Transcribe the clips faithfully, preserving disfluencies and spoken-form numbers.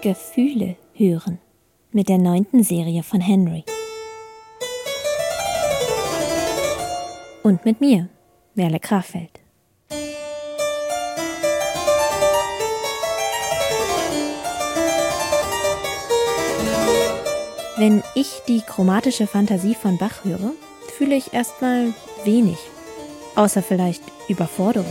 Gefühle hören mit der neunten Serie von Henry. Und mit mir, Merle Krafeld. Wenn ich die chromatische Fantasie von Bach höre, fühle ich erstmal wenig, außer vielleicht Überforderung.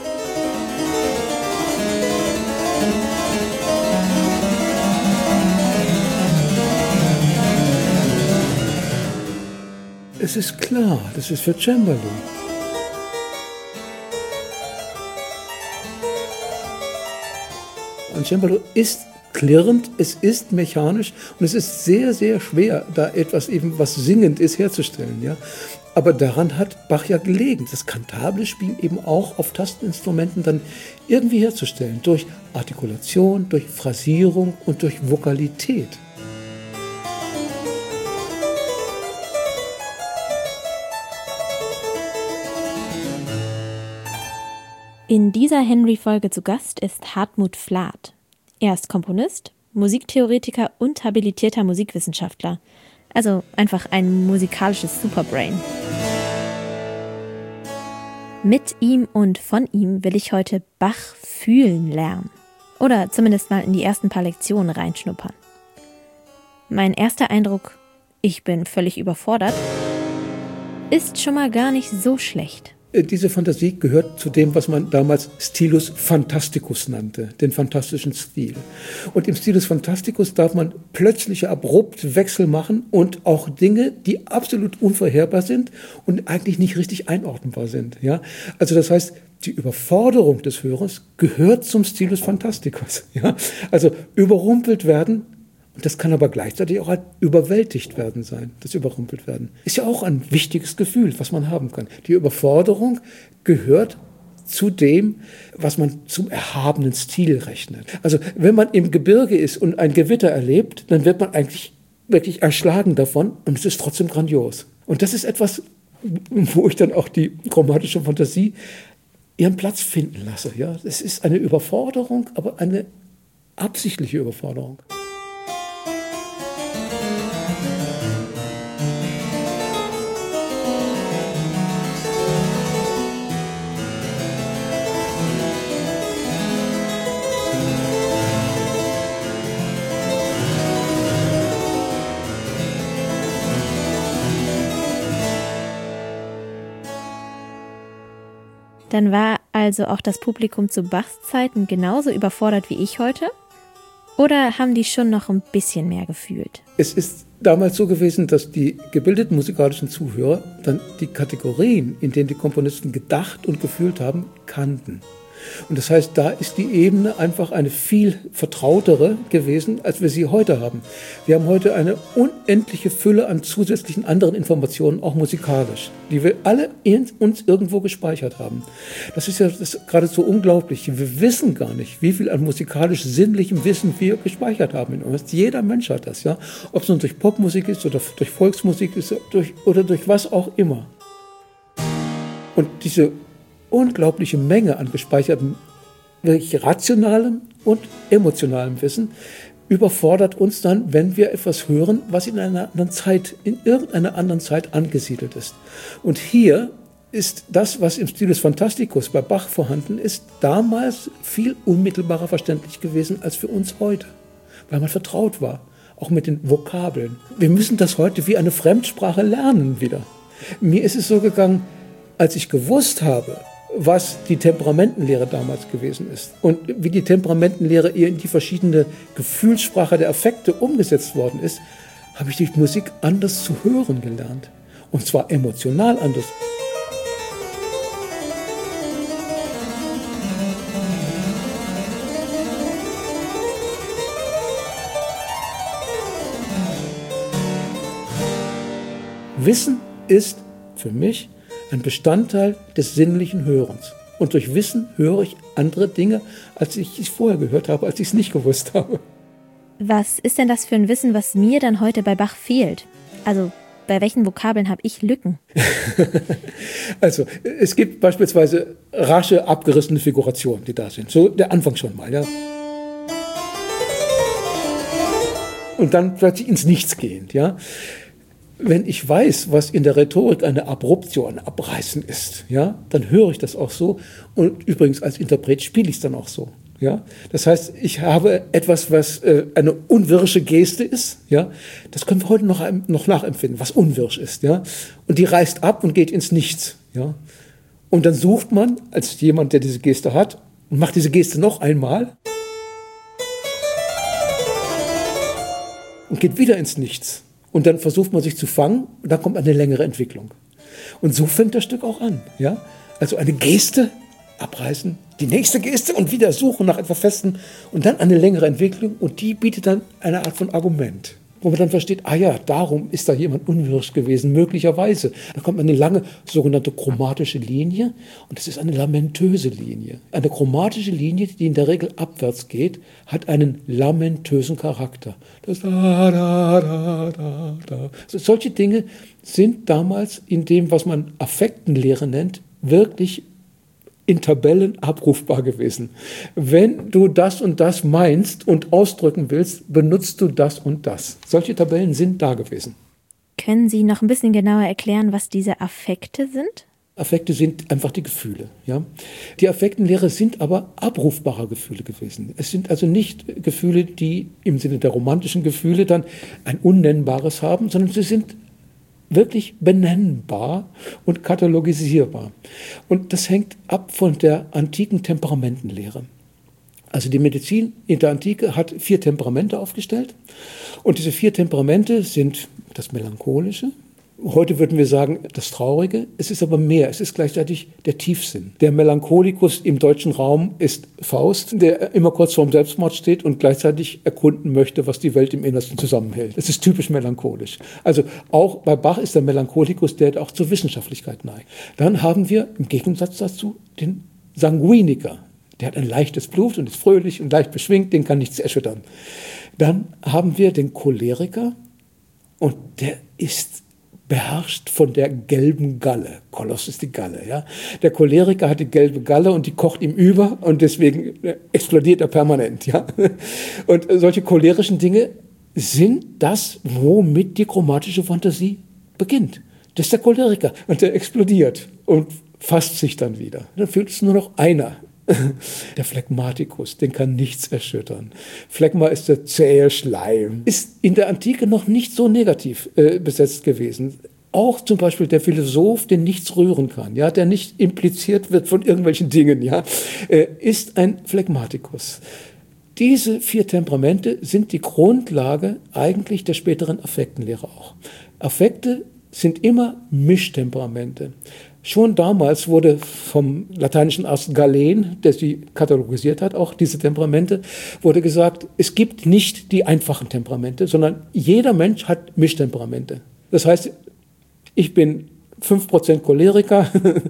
Es ist klar, das ist für Cembalo. Ein Cembalo ist klirrend, es ist mechanisch und es ist sehr, sehr schwer, da etwas eben, was singend ist, herzustellen. Ja? Aber daran hat Bach ja gelegen, das kantable Spiel eben auch auf Tasteninstrumenten dann irgendwie herzustellen, durch Artikulation, durch Phrasierung und durch Vokalität. In dieser Henry-Folge zu Gast ist Hartmut Flath. Er ist Komponist, Musiktheoretiker und habilitierter Musikwissenschaftler. Also einfach ein musikalisches Superbrain. Mit ihm und von ihm will ich heute Bach fühlen lernen. Oder zumindest mal in die ersten paar Lektionen reinschnuppern. Mein erster Eindruck, ich bin völlig überfordert, ist schon mal gar nicht so schlecht. Diese Fantasie gehört zu dem, was man damals Stilus Fantasticus nannte, den fantastischen Stil. Und im Stilus Fantasticus darf man plötzliche, abrupt Wechsel machen und auch Dinge, die absolut unvorherbar sind und eigentlich nicht richtig einordnbar sind. Ja? Also das heißt, die Überforderung des Hörers gehört zum Stilus Fantasticus. Ja? Also überrumpelt werden. Und das kann aber gleichzeitig auch ein überwältigt werden sein, das überrumpelt werden. Ist ja auch ein wichtiges Gefühl, was man haben kann. Die Überforderung gehört zu dem, was man zum erhabenen Stil rechnet. Also wenn man im Gebirge ist und ein Gewitter erlebt, dann wird man eigentlich wirklich erschlagen davon und es ist trotzdem grandios. Und das ist etwas, wo ich dann auch die chromatische Fantasie ihren Platz finden lasse. Ja, es ist eine Überforderung, aber eine absichtliche Überforderung. Dann war also auch das Publikum zu Bachs Zeiten genauso überfordert wie ich heute? Oder haben die schon noch ein bisschen mehr gefühlt? Es ist damals so gewesen, dass die gebildeten musikalischen Zuhörer dann die Kategorien, in denen die Komponisten gedacht und gefühlt haben, kannten. Und das heißt, da ist die Ebene einfach eine viel vertrautere gewesen, als wir sie heute haben. Wir haben heute eine unendliche Fülle an zusätzlichen anderen Informationen, auch musikalisch, die wir alle in uns irgendwo gespeichert haben. Das ist ja das geradezu unglaublich. Wir wissen gar nicht, wie viel an musikalisch-sinnlichem Wissen wir gespeichert haben in uns. Jeder Mensch hat das, ja. Ob es nun durch Popmusik ist oder durch Volksmusik ist durch, oder durch was auch immer. Und diese unglaubliche Menge an gespeichertem, wirklich rationalem und emotionalem Wissen überfordert uns dann, wenn wir etwas hören, was in einer anderen Zeit, in irgendeiner anderen Zeit angesiedelt ist. Und hier ist das, was im Stilus Fantasticus bei Bach vorhanden ist, damals viel unmittelbarer verständlich gewesen als für uns heute, weil man vertraut war, auch mit den Vokabeln. Wir müssen das heute wie eine Fremdsprache lernen wieder. Mir ist es so gegangen, als ich gewusst habe, was die Temperamentenlehre damals gewesen ist und wie die Temperamentenlehre in die verschiedene Gefühlssprache der Affekte umgesetzt worden ist, habe ich die Musik anders zu hören gelernt. Und zwar emotional anders. Wissen ist für mich ein Bestandteil des sinnlichen Hörens. Und durch Wissen höre ich andere Dinge, als ich es vorher gehört habe, als ich es nicht gewusst habe. Was ist denn das für ein Wissen, was mir dann heute bei Bach fehlt? Also bei welchen Vokabeln habe ich Lücken? Also es gibt beispielsweise rasche, abgerissene Figurationen, die da sind. So der Anfang schon mal, ja. und dann plötzlich ins Nichts gehend. Ja? Wenn ich weiß, was in der Rhetorik eine Abruptio, ein Abreißen ist, ja, dann höre ich das auch so. Und übrigens als Interpret spiele ich es dann auch so. Ja? Das heißt, ich habe etwas, was äh, eine unwirsche Geste ist. Ja? Das können wir heute noch, noch nachempfinden, was unwirsch ist. Ja? Und die reißt ab und geht ins Nichts. Ja? Und dann sucht man als jemand, der diese Geste hat, und macht diese Geste noch einmal und geht wieder ins Nichts. Und dann versucht man sich zu fangen und dann kommt eine längere Entwicklung. Und so fängt das Stück auch an. Ja? Also eine Geste abreißen, die nächste Geste und wieder suchen nach etwas Festem und dann eine längere Entwicklung und die bietet dann eine Art von Argument, wo man dann versteht, ah ja, darum ist da jemand unwirsch gewesen, möglicherweise. Da kommt eine lange sogenannte chromatische Linie und das ist eine lamentöse Linie. Eine chromatische Linie, die in der Regel abwärts geht, hat einen lamentösen Charakter. Das da, da, da, da, da. Also solche Dinge sind damals in dem, was man Affektenlehre nennt, wirklich in Tabellen abrufbar gewesen. Wenn du das und das meinst und ausdrücken willst, benutzt du das und das. Solche Tabellen sind da gewesen. Können Sie noch ein bisschen genauer erklären, was diese Affekte sind? Affekte sind einfach die Gefühle. Ja? Die Affektenlehre sind aber abrufbare Gefühle gewesen. Es sind also nicht Gefühle, die im Sinne der romantischen Gefühle dann ein Unnennbares haben, sondern sie sind wirklich benennbar und katalogisierbar. Und das hängt ab von der antiken Temperamentenlehre. Also die Medizin in der Antike hat vier Temperamente aufgestellt. Und diese vier Temperamente sind das Melancholische. Heute würden wir sagen, das Traurige. Es ist aber mehr. Es ist gleichzeitig der Tiefsinn. Der Melancholikus im deutschen Raum ist Faust, der immer kurz vorm Selbstmord steht und gleichzeitig erkunden möchte, was die Welt im Innersten zusammenhält. Das ist typisch melancholisch. Also auch bei Bach ist der Melancholikus, der auch zur Wissenschaftlichkeit neigt. Dann haben wir im Gegensatz dazu den Sanguiniker. Der hat ein leichtes Blut und ist fröhlich und leicht beschwingt, den kann nichts erschüttern. Dann haben wir den Choleriker und der ist beherrscht von der gelben Galle. Koloss ist die Galle. Ja? Der Choleriker hat die gelbe Galle und die kocht ihm über und deswegen explodiert er permanent. Ja? Und solche cholerischen Dinge sind das, womit die chromatische Fantasie beginnt. Das ist der Choleriker und der explodiert und fasst sich dann wieder. Dann fehlt es nur noch einer. Der Phlegmatikus, den kann nichts erschüttern. Phlegma ist der zähe Schleim. Ist in der Antike noch nicht so negativ äh, besetzt gewesen. Auch zum Beispiel der Philosoph, den nichts rühren kann, ja, der nicht impliziert wird von irgendwelchen Dingen, ja, äh, ist ein Phlegmatikus. Diese vier Temperamente sind die Grundlage eigentlich der späteren Affektenlehre auch. Affekte sind immer Mischtemperamente. Schon damals wurde vom lateinischen Arzt Galen, der sie katalogisiert hat, auch diese Temperamente, wurde gesagt, es gibt nicht die einfachen Temperamente, sondern jeder Mensch hat Mischtemperamente. Das heißt, ich bin fünf Prozent Choleriker,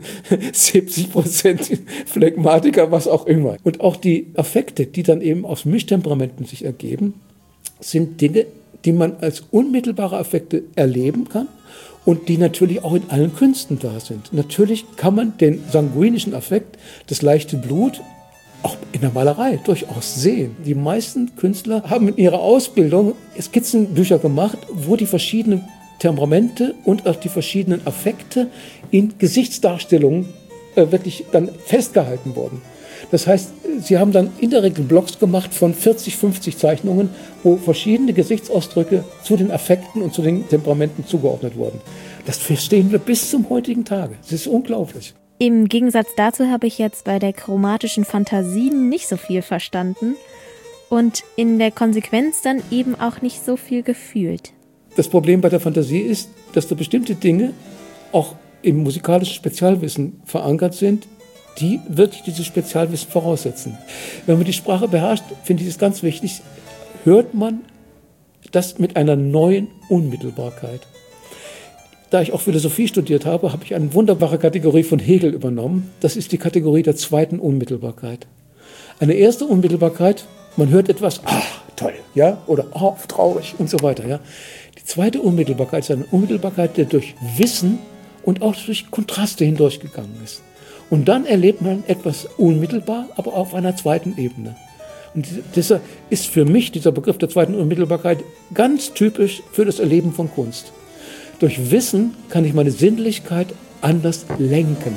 siebzig Prozent Phlegmatiker, was auch immer. Und auch die Affekte, die dann eben aus Mischtemperamenten sich ergeben, sind Dinge, die man als unmittelbare Affekte erleben kann. Und die natürlich auch in allen Künsten da sind. Natürlich kann man den sanguinischen Affekt, das leichte Blut, auch in der Malerei durchaus sehen. Die meisten Künstler haben in ihrer Ausbildung Skizzenbücher gemacht, wo die verschiedenen Temperamente und auch die verschiedenen Affekte in Gesichtsdarstellungen äh, wirklich dann festgehalten wurden. Das heißt, sie haben dann in der Regel Blocks gemacht von vierzig, fünfzig Zeichnungen, wo verschiedene Gesichtsausdrücke zu den Affekten und zu den Temperamenten zugeordnet wurden. Das verstehen wir bis zum heutigen Tage. Das ist unglaublich. Im Gegensatz dazu habe ich jetzt bei der chromatischen Fantasie nicht so viel verstanden und in der Konsequenz dann eben auch nicht so viel gefühlt. Das Problem bei der Fantasie ist, dass da bestimmte Dinge auch im musikalischen Spezialwissen verankert sind, die wirklich dieses Spezialwissen voraussetzen. Wenn man die Sprache beherrscht, finde ich es ganz wichtig, hört man das mit einer neuen Unmittelbarkeit. Da ich auch Philosophie studiert habe, habe ich eine wunderbare Kategorie von Hegel übernommen. Das ist die Kategorie der zweiten Unmittelbarkeit. Eine erste Unmittelbarkeit, man hört etwas, ah, toll, ja, oder ah, traurig und so weiter. Ja. Die zweite Unmittelbarkeit ist eine Unmittelbarkeit, die durch Wissen und auch durch Kontraste hindurchgegangen ist. Und dann erlebt man etwas unmittelbar, aber auf einer zweiten Ebene. Und dieser ist für mich, dieser Begriff der zweiten Unmittelbarkeit, ganz typisch für das Erleben von Kunst. Durch Wissen kann ich meine Sinnlichkeit anders lenken.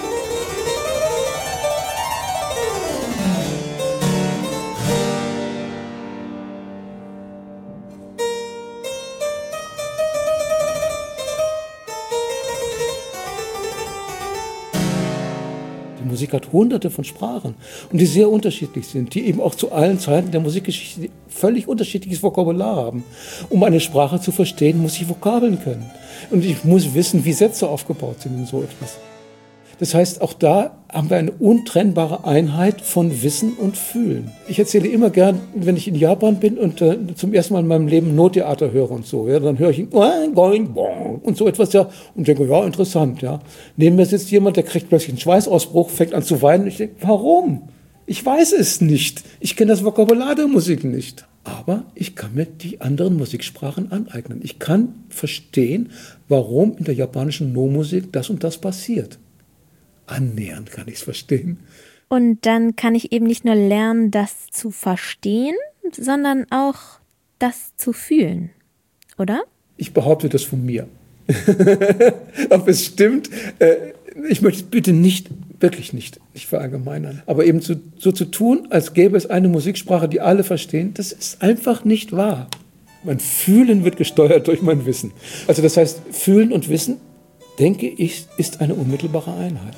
Die Musik hat hunderte von Sprachen und die sehr unterschiedlich sind, die eben auch zu allen Zeiten der Musikgeschichte völlig unterschiedliches Vokabular haben. Um eine Sprache zu verstehen, muss ich Vokabeln können. Und ich muss wissen, wie Sätze aufgebaut sind und so etwas. Das heißt, auch da haben wir eine untrennbare Einheit von Wissen und Fühlen. Ich erzähle immer gern, wenn ich in Japan bin und äh, zum ersten Mal in meinem Leben Nottheater höre und so, ja, dann höre ich und so etwas, ja, und denke, ja, interessant, ja. Neben mir sitzt jemand, der kriegt plötzlich einen Schweißausbruch, fängt an zu weinen und ich denke, warum? Ich weiß es nicht. Ich kenne das Vokabular der Musik nicht. Aber ich kann mir die anderen Musiksprachen aneignen. Ich kann verstehen, warum in der japanischen No-Musik das und das passiert. Annähernd kann ich es verstehen. Und dann kann ich eben nicht nur lernen, das zu verstehen, sondern auch das zu fühlen, oder? Ich behaupte das von mir. Ob es stimmt, äh, ich möchte bitte nicht, wirklich nicht, nicht verallgemeinern. Aber eben zu, so zu tun, als gäbe es eine Musiksprache, die alle verstehen, das ist einfach nicht wahr. Mein Fühlen wird gesteuert durch mein Wissen. Also das heißt, Fühlen und Wissen, denke ich, ist eine unmittelbare Einheit.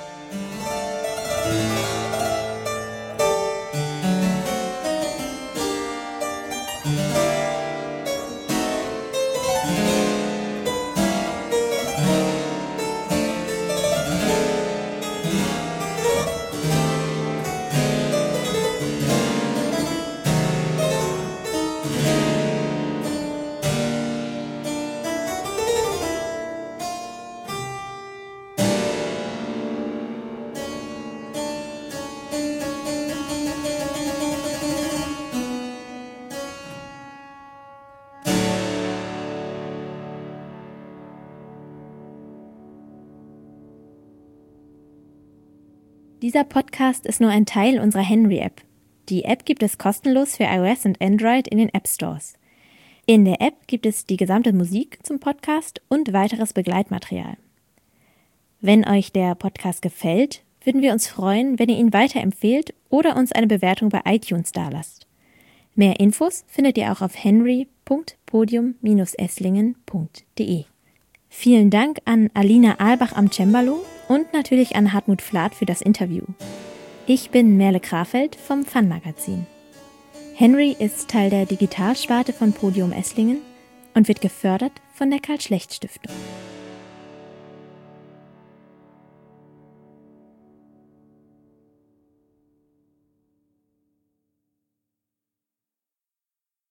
Dieser Podcast ist nur ein Teil unserer Henry-App. Die App gibt es kostenlos für iOS und Android in den App Stores. In der App gibt es die gesamte Musik zum Podcast und weiteres Begleitmaterial. Wenn euch der Podcast gefällt, würden wir uns freuen, wenn ihr ihn weiterempfehlt oder uns eine Bewertung bei iTunes dalasst. Mehr Infos findet ihr auch auf henry punkt podium Bindestrich esslingen punkt de. Vielen Dank an Alina Ahlbach am Cembalo und natürlich an Hartmut Flath für das Interview. Ich bin Merle Krafeld vom Fun-Magazin. Henry ist Teil der Digitalsparte von Podium Esslingen und wird gefördert von der Karl-Schlecht-Stiftung.